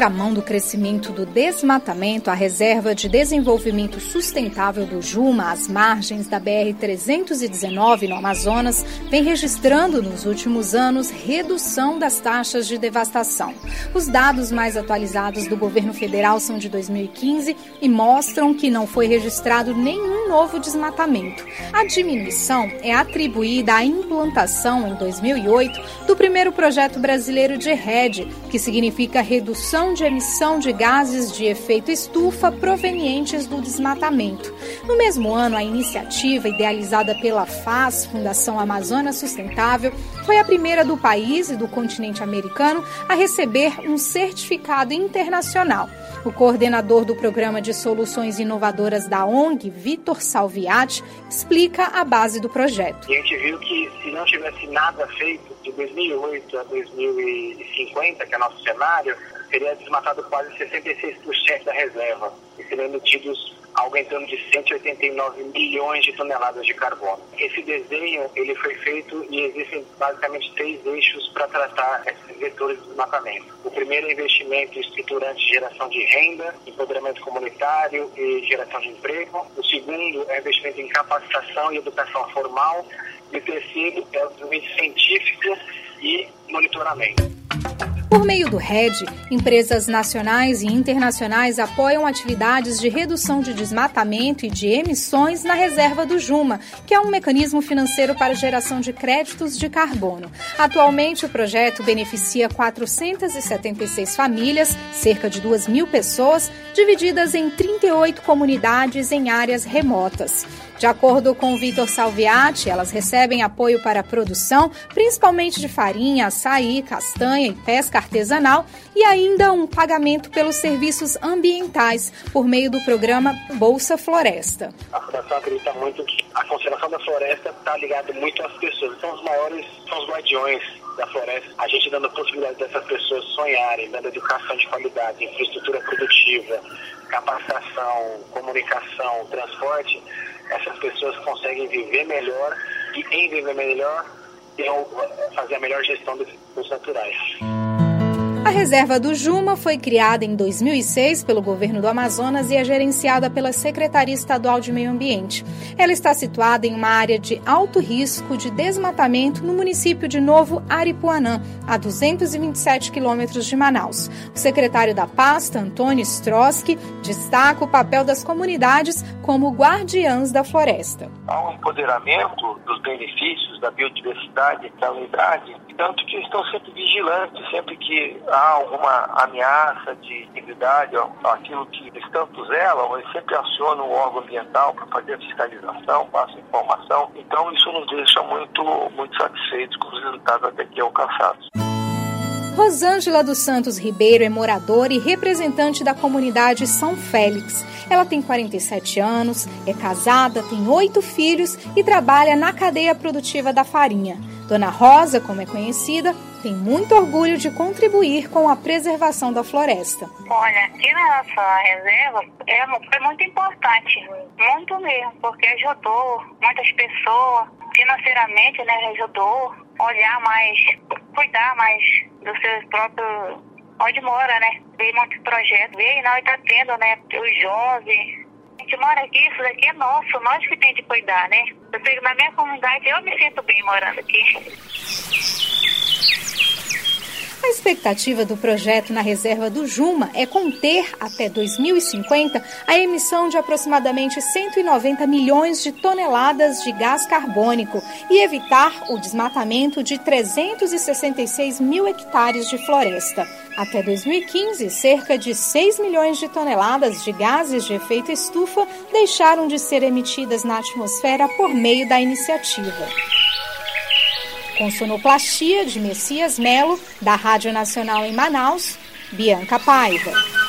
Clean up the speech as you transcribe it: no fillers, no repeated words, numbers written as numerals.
contramão do crescimento do desmatamento, a Reserva de Desenvolvimento Sustentável do Juma, às margens da BR-319 no Amazonas, vem registrando nos últimos anos redução das taxas de devastação. Os dados mais atualizados do governo federal são de 2015 e mostram que não foi registrado nenhum novo desmatamento. A diminuição é atribuída à implantação, em 2008, do primeiro projeto brasileiro de REDD, que significa redução de emissão de gases de efeito estufa provenientes do desmatamento. No mesmo ano, a iniciativa, idealizada pela FAS, Fundação Amazônia Sustentável, foi a primeira do país e do continente americano a receber um certificado internacional. O coordenador do Programa de Soluções Inovadoras da ONG, Vitor Salviati, explica a base do projeto. E a gente viu que se não tivesse nada feito de 2008 a 2050, que é nosso cenário, seria desmatado quase 66% da reserva e seriam emitidos algo em torno de 189 milhões de toneladas de carbono. Esse desenho ele foi feito e existem basicamente 3 eixos para tratar esses vetores de desmatamento. O primeiro é investimento estruturante de geração de renda, empoderamento comunitário e geração de emprego. O segundo é investimento em capacitação e educação formal. E o terceiro é o desenvolvimento científico e monitoramento. Por meio do REDD, empresas nacionais e internacionais apoiam atividades de redução de desmatamento e de emissões na Reserva do Juma, que é um mecanismo financeiro para geração de créditos de carbono. Atualmente, o projeto beneficia 476 famílias, cerca de 2.000 pessoas, divididas em 38 comunidades em áreas remotas. De acordo com o Vitor Salviati, elas recebem apoio para a produção, principalmente de farinha, açaí, castanha e pesca artesanal, e ainda um pagamento pelos serviços ambientais, por meio do programa Bolsa Floresta. A Fundação acredita muito que a conservação da floresta está ligada muito às pessoas. São os maiores, são os guardiões da floresta. A gente dando a possibilidade dessas pessoas sonharem, dando educação de qualidade, infraestrutura produtiva, capacitação, comunicação, transporte. Essas pessoas conseguem viver melhor e, em viver melhor, fazer a melhor gestão dos recursos naturais. A Reserva do Juma foi criada em 2006 pelo governo do Amazonas e é gerenciada pela Secretaria Estadual de Meio Ambiente. Ela está situada em uma área de alto risco de desmatamento no município de Novo Aripuanã, a 227 quilômetros de Manaus. O secretário da pasta, Antônio Stroski, destaca o papel das comunidades como guardiãs da floresta. Há um empoderamento dos benefícios da biodiversidade, da unidade, tanto que estão sempre vigilantes, sempre que há alguma ameaça de integridade, aquilo que eles tanto zelam, eles sempre acionam o órgão ambiental para fazer a fiscalização, passam informação. Então isso nos deixa muito satisfeitos com os resultados até aqui alcançados. Rosângela dos Santos Ribeiro é moradora e representante da comunidade São Félix. Ela tem 47 anos, é casada, tem 8 filhos e trabalha na cadeia produtiva da farinha. Dona Rosa, como é conhecida, tem muito orgulho de contribuir com a preservação da floresta. Olha, aqui na nossa reserva foi muito importante, muito mesmo, porque ajudou muitas pessoas, financeiramente, né, ajudou olhar mais, cuidar mais do seu próprio, onde mora, né? Veio muitos projetos, veio e nós está tendo, né, o Josi. A gente mora aqui, isso daqui é nosso, nós que tem de cuidar, né? Eu pego na minha comunidade, eu me sinto bem morando aqui. A expectativa do projeto na Reserva do Juma é conter, até 2050, a emissão de aproximadamente 190 milhões de toneladas de gás carbônico e evitar o desmatamento de 366 mil hectares de floresta. Até 2015, cerca de 6 milhões de toneladas de gases de efeito estufa deixaram de ser emitidas na atmosfera por meio da iniciativa. Com sonoplastia de Messias Melo, da Rádio Nacional em Manaus, Bianca Paiva.